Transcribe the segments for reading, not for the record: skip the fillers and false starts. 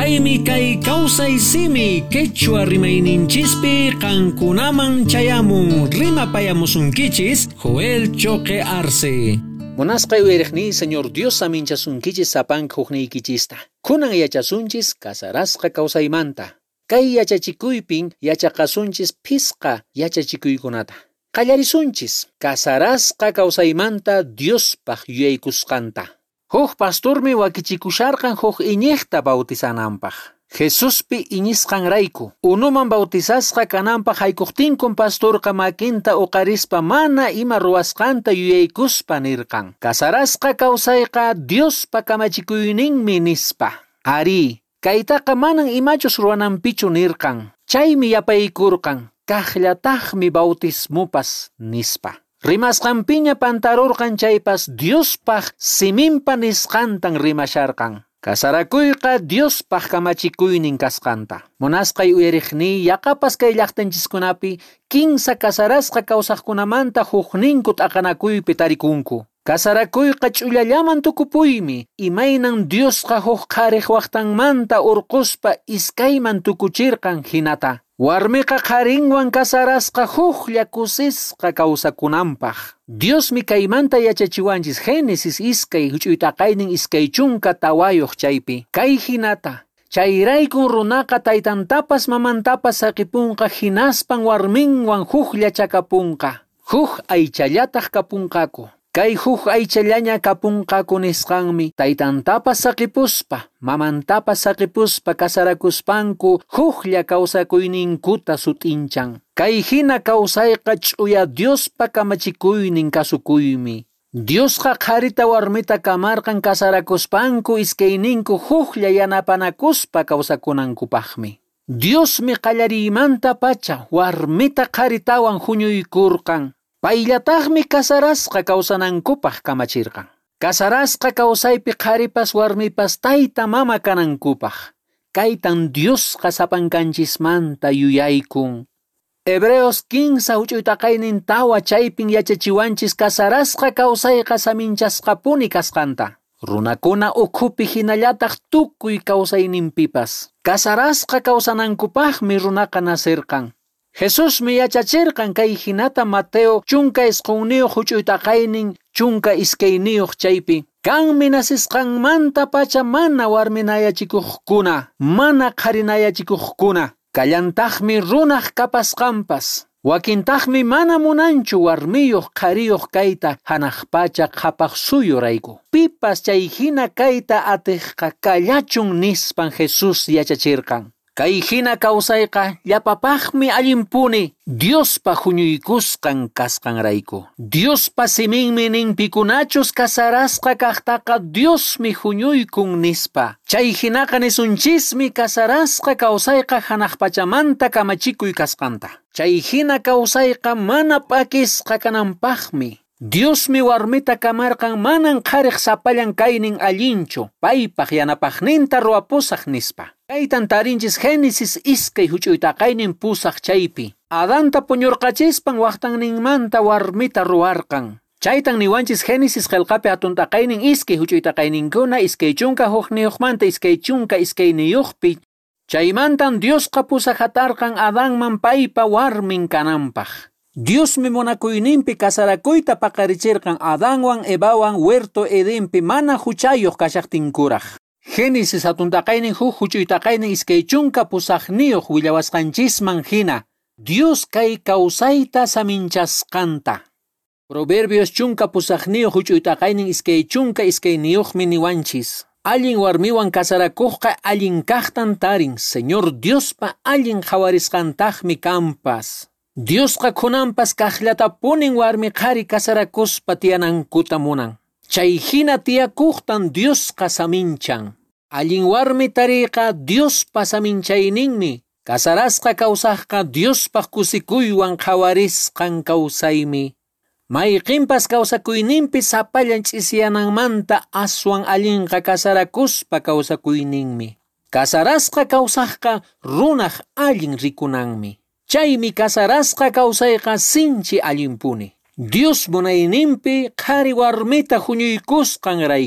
Paymi kay kawsay simi quechua rimayninchispi qankunaman chayamun rimapayamusunkichis Joel Choque Arce. Munasqay uyariqni Señor Dios saminchasunkichis sapan hukniykichista. Kunan yachasunchis kasarasqa kawsaymanta. Kay yachachikuypin yachaqasunchis pisqa yachachikuykunata. Qallarisunchis kasarasqa kawsaymanta Diospaq yuyaykusqanta. Huk pastormi wakichikusharqan huk iñiqta bautizananpaq. Jesuspi iñisqanrayku. Unuman bautizasqa kananpaq haykuqtinkun pastorqa makinta uqarispa mana ima ruwasqanta yuyaykuspa nirqan. Kasarasqa kawsayqa Diospa kamachikuyninmi nispa. Ari, kaytaqa manan imachus ruwananpichu nirqan. Chaymi yapaykurqan. Kaqllataqmi bautismupas nispa. Rimasqanpiña pantarurqan chaypas Diospaq siminpa nisqantan rimasharqan. Kasarakuyqa Diospaq kamachikuynin kasqanta. Munasqay uyariqni yaqapas kay llaqtanchiskunapi 15 kasarasqa kawsaqkunamanta hukninkut aqanakuypi tarikunku. Kasarakuyqa ch'ullallaman tukupuymi. Imaynan Diosqa huk qhariq waqtanmanta urquspa iskayman tukuchirqan hinata. Warmiqa qarinwan kasarasqa huklla kusisqa kawsakunanpaq. Diosmi kaymanta yachachiwanchis Génesis iskay huch'uytaqaynin iskay chunka tawayuq chaypi. Kay hinata. Chayraykun runaqa taytantapas mamantapas saqipunqa hinaspan warminwan huklla chakapunqa. Huk aychallataq kapunqaku. Kay huk aychallaña kapunqaku nisqanmi taytantapas saqipuspa, mamantapas saqipuspa kasarakuspanku huklla kawsakuyninkuta sutinchan. Kay hina kawsayqa ch'uya Diospa kamachikuynin kasukuymi. Diosqa qharita warmita kamarqan kasarakuspanku iskayninku huklla yanapanakuspa kawsakunankupaqmi. Diosmi qallariymanta pacha warmita qharitawan huñuykurqan. Payllataqmi kasarasqa kawsanankupaq kamachirqan. Kasarasqa kawsaypi qharipas warmipas tayta mama kanankupaq. Kaytan Diosqa sapankanchismanta yuyaykun. Hebreos 15 huch'uytaqaynin tawa chaypin yachachiwanchis kasarasqa kawsayqa saminchasqapuni kasqanta. Runakuna ukhupi hinallataq tukuy kawsayninpipas. Kasarasqa kawsanankupaqmi runaqa nasirqan. Jesus mi yachachirqan kay hinata Mateo chunka isqunniyuq huch'uytaqaynin chunka iskayniyuq chaypi. Kanmi nasisqanmanta pacha mana warminayachikuqkuna, mana qharinayachikuqkuna. Kallantaqmi runaq kapasqanpas. Wakintaqmi mana munanchu warmiyuq qhariyuq kayta hanaq pacha qhapaq suyurayku. Pipas chay hina kayta atiqqa kallachun nispan Jesus yachachirqan. Kay hina kawsayqa llapapaqmi allimpuni Diospa huñuykusqan kasqanrayku. Diospa siminmi ninpikunachus kasarasqa kaqtaqa Diosmi huñuykun nispa. Chay hinaqa nisunchismi kasarasqa kawsayqa hanaq pachamanta kamachikuy kasqanta. Chay hina kawsayqa mana p'akisqa kananpaqmi. Diosmi warmita kamarqan manan qhariq sapallan kaynin allinchu. Paypaq yanapaqninta ruwapusaq nispa. Kaytan tarinchis Génesis iskay huch'uytaqaynin pusaq chaypi. Adanta puñurqachispan waqtanninmanta warmita ruwarqan. Chaytan niwanchis Génesis qillqapi hatuntaqaynin iskay huch'uytaqayninkuna iskay chunka hukniyuqmanta iskay chunka iskayniyuqpi. Chaymantan Diosqa pusahatarqan Adanman paypa warmin kananpaq. Diosmi munakuyninpi kasarakuyta paqarichirqan Adanwan Evawan huerto Edenpi mana huchayuq kashaqtinkuraq. Génesis hatuntaqaynin huk huch'uytaqaynin iskay chunka pusaqniyuq willawasqanchisman hina. Dios kay kawsayta saminchasqanta. Proverbios chunka pusaqniyuq huch'uytaqaynin iskay chunka iskayniyuqmi niwanchis. Allin warmiwan kasarakuqqa allin kaqtan tarin. Señor Diospa allin hawarisqantaqmi kampas. Diosqa kunanpas kaqllata punin warmi qhari kasarakuspa tiyanankuta munan. Chay hina tiyakuqtan Diosqa saminchan. Allin warmi tariqa Diospa saminchayninmi. Kasarasqa kawsaqqa Diospaq kusikuywan qhawarisqan kawsaymi. Mayqinpas kawsakuyninpi sapallan ch'isyananmanta aswan allinqa kasarakuspa kawsakuyninmi. Kasarasqa kawsaqqa runaq allin rikunanmi. Chaymi kasarasqa kawsayqa sinchi allimpuni. Dios munayninpi qhari warmita huñuykusqanrayku.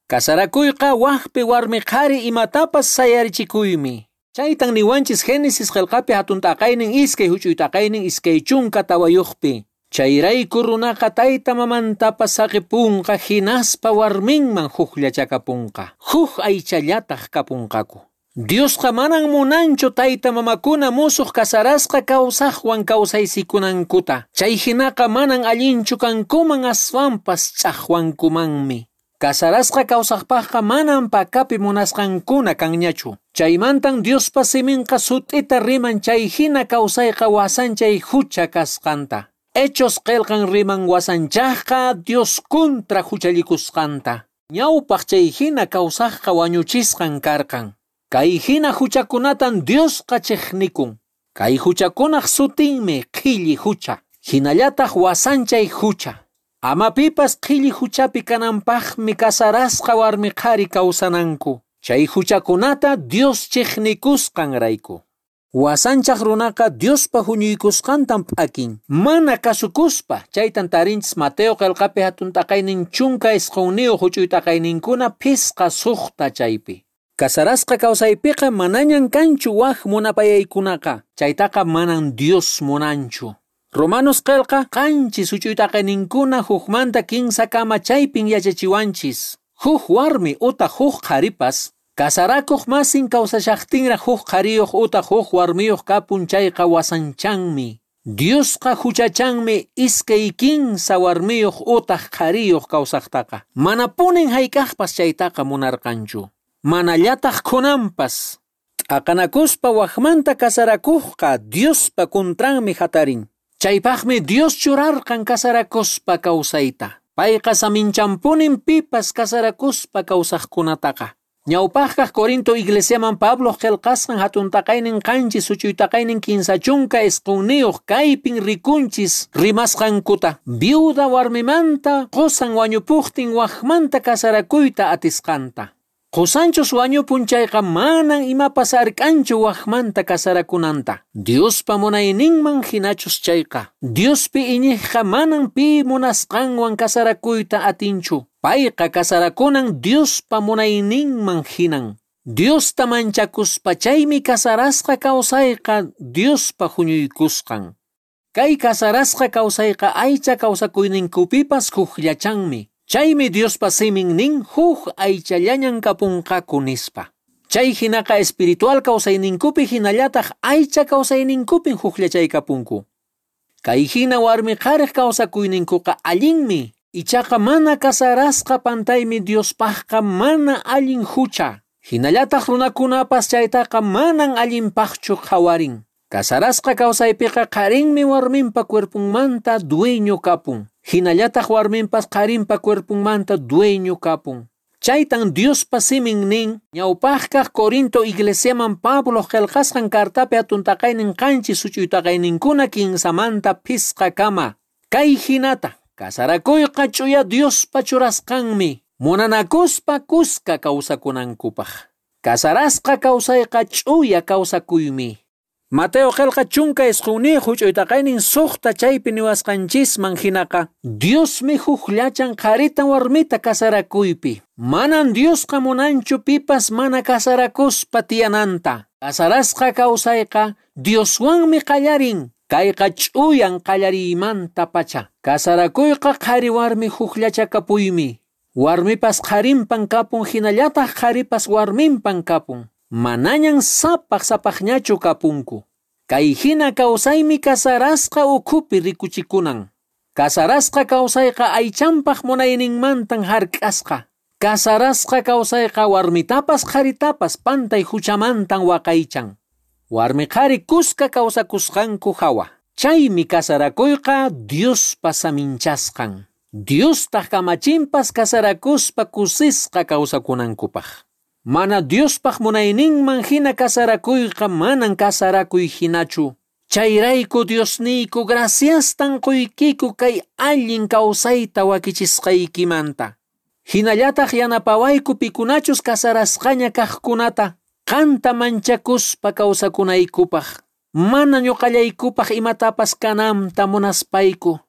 Kasarakuyqa waqpi warmi qhari imatapas sayarichikuymi. Chaytan niwanchis Génesis qillqapi hatun t'aqaynin iskay huch'uy t'aqaynin iskay chunka tawayuqpi. Chayrayku runaqa tayta mamantapas saqipunqa hinaspa warminman hukllachakapunqa. Huk aychallataq kapunqaku. Diosqa manan munanchu tayta mamakuna musuq kasarasqa kawsaqwan kawsaysikunankuta. Chay hinaqa manan allinchu kankuman aswanpas ch'aqwankumanmi. Kasarasqa kawsaqpaqqa manan pakapi munasqankuna kanñachu. Chaymantan Diospa siminqa sut'ita riman chay hina kawsayqa wasanchay hucha kasqanta. Hechos qillqan riman wasanchaqqa Dios contra huchallikusqanta. Ñawpaq chay hina kawsaqqa wañuchisqan karqan. Kay hina huchakunatan Diosqa chiqnikun. Kay huchakunaq sutinmi qhilli hucha. Hinallataq wasanchay hucha. Ama pipas qhilli huchapi kananpaqmi kasarasqa warmi qhari kawsananku. Chay huchakunata Dios chiqnikusqanrayku. Wasanchaq runaqa Diospa huñuykusqantan p'akin. Mana kasukuspa chaytan tarinchis Mateo qillqapi hatun t'aqaynin chunka isqunniyu huch'uy t'aqayninkuna phisqa suqta chaypi. Kasarasqa kawsaypiqa manañan kanchu waq munapayaykunaqa. Chaytaqa manan Dios munanchu. Romanos qillqa qanchis huch'uy t'aqayninkuna hukmanta 15 kama chaypin yachachiwanchis. Huk warmi uta huk qharipas kasarakuq masin kawsashaqtinra huk qhariyuq uta huk warmiyuq kapun chayqa wasanchanmi. Diosqa huchachanmi iskay 15 warmiyuq uta qhariyuq kawsaqtaqa. Mana punin haykaqpas chaytaqa munarqanchu. Manallataq kunanpas. T'aqanakuspa waqmanta kasarakuqqa Diospa kontranmi hatarin. Chaypaqmi Dios churarqan kasarakuspa kawsayta. Payqa saminchampunin pipas kasarakuspa kawsaqkunataqa. Ñawpaqqa Corinto iglesiaman Pablo qillqasqan hatun t'aqaynin qanchis huch'uy t'aqaynin 15 chunka isqunniyuq kaypin rikunchis rimasqankuta. Viuda warmimanta qusan wañupuqtin waqmanta kasarakuyta atisqanta. Qusanchus wañupun chayqa manan imapas arkanchu waqmanta kasarakunanta. Diospa munayninman hinachus chayqa. Diospi iñiqqa manan pi munasqanwan kasarakuyta atinchu. Payqa kasarakunan Diospa munayninman hinan. Diosta manchakuspa chaymi kasarasqa kawsayqa Diospa huñuykusqan. Kay kasarasqa kawsayqa aycha kawsakuyninkupipas hukllachanmi. Chaymi Diospa simin nin huk aychallañan kapunqaku nispa. Chay hinaqa espiritual kawsayninkupi hinallataq aycha kawsayninkupin hukllachaykapunku. Kay hina warmi qhariq kawsakuyninkuqa allinmi. Ichaqa mana kasarasqa pantaymi Diospaqqa mana allin hucha. Hinallataq runakunapas chaytaqa manan allinpaqchu qawarin. Kasarasqa kawsaypiqa qarinmi warminpa cuerpunmanta dueño kapun. Hinallataq warminpas qarinpa cuerpunmanta dueño kapun. Chaytan Diospa simin nin ñawpaqqa Corinto iglesiaman Pablo qillqasqan kartapi hatun t'aqaynin qanchis huch'uy t'aqayninkuna 15manta phisqa kama. Kay hinata kasarakuyqa ch'uya Diospa churasqanmi. Munanakuspa kuska kawsakunankupaq. Kasarasqa kawsayqa ch'uya kawsakuymi. Mateo qillqa chunka isqunniyuq huch'uy t'aqaynin suqta chaypi niwasqanchisman hinaqa Diosmi hukllachan qharita warmita kasarakuypi. Manan Diosqa munanchu pipas mana kasarakuspa tiyananta. Kasarasqa kawsayqa Dioswanmi qallarin. Kayqa ch'uyan qallariymanta pacha. Kasarakuyqa qhari warmi hukllachakapuymi. Warmipas qharinpan kapun hinallataq qharipas warminpan kapun. Manañan sapaqñachu kapunku. Kay hina kawsaymi kasarasqa ukhupi rikuchikunan. Kasarasqa kawsayqa aychanpaq munayninmantan hark'asqa. Kasarasqa kawsayqa warmitapas qharitapas pantay huchamantan waqaychan. Warmi qhari kuska kawsakusqanku hawa. Chaymi kasarakuyqa Diospa saminchasqan. Diostaq kamachinpas kasarakuspa kusisqa kawsakunankupaq. Mana Diospaq munayninman hina kasarakuyqa manan kasarakuy hinachu. Chayrayku Diosniyku graciastan quykiku kay allin kawsayta wakichisqaykimanta. Hinallataq yanapawayku pikunachus kasarasqaña kaqkunata qanta manchakuspa kawsakunaykupaq. Mana ñuqallaykupaq imatapas kanamta munaspayku.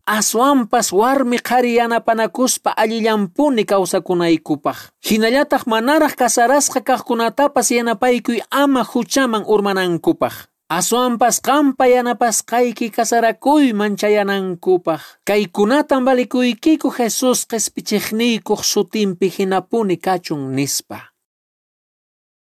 aswanpas warmi qhari yanapanakuspa allillampuni kawsakunaykupaq. Hinallataq manaraq kasarasqa kaqkunatapas yanapaykuy ama huchaman urmanankupaq. Aswanpas qampa yanapasqayki kasarakuyman chayanankupaq. Kaykunatan valikuykiku Jesus q'ispichiqniykuq sutinpi hinapuni kachun nispa.